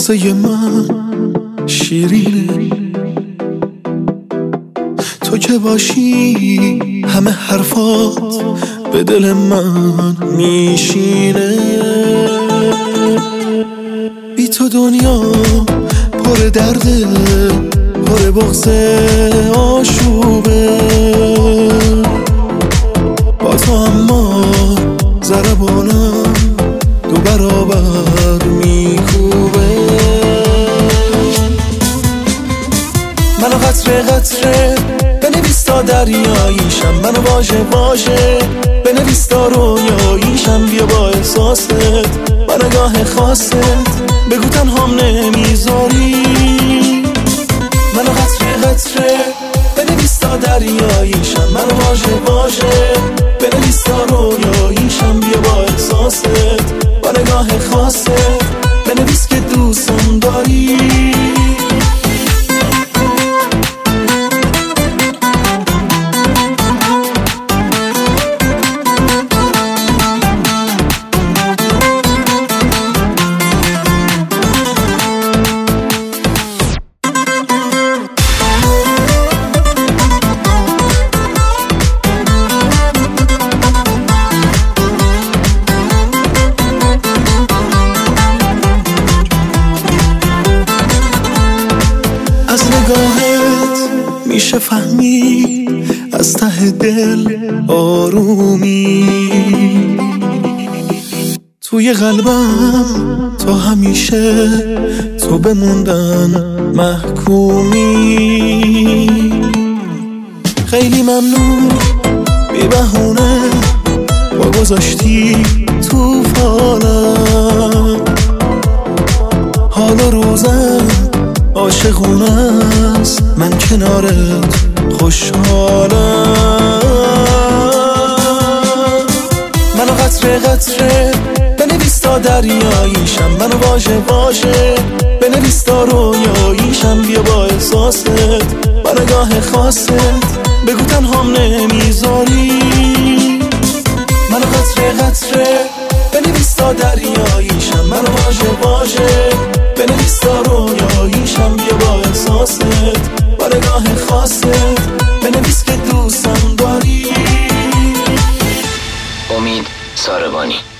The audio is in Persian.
واسه من شیرینه، تو که باشی همه حرفات به دل من میشینه. بی تو دنیا پر درده، پر بغض آشوبه، با تو اما ضربانم دو برابر میکوبه. منو قطره قطره بنویس تا دریاییشم، منو واژه واژه بنویس تا رویاییشم. بیا با احساست با نگاه خاصت بگو تنهام نمیذاری. منو قطره قطره بنویس تا دریاییشم، منو واژه واژه بنویس تا رویاییشم. بیا با احساست با نگاه خاصت بنویس که دوستم داری. از نگاهت میشه فهمی از ته دل آرومی، توی قلبم تو همیشه تو بموندن محکومی. خیلی ممنون بی بهونه با گذاشتی تو فالم، حال و روزم عاشقونه است، من کنارت خوشحالم. منو قطره قطره بنویس تا دریاییشم، منو واژه واژه بنویس تا رویاییشم. بیا با احساست با نگاه خاصت بگو تنهام نمیذاری. منو قطره قطره بنویس تا دریاییشم، منو واژه واژه بنویس تا رویاییشم. بیا با احساست با نگاه خاصت بنویس که دوستم داری. امید ساربانی.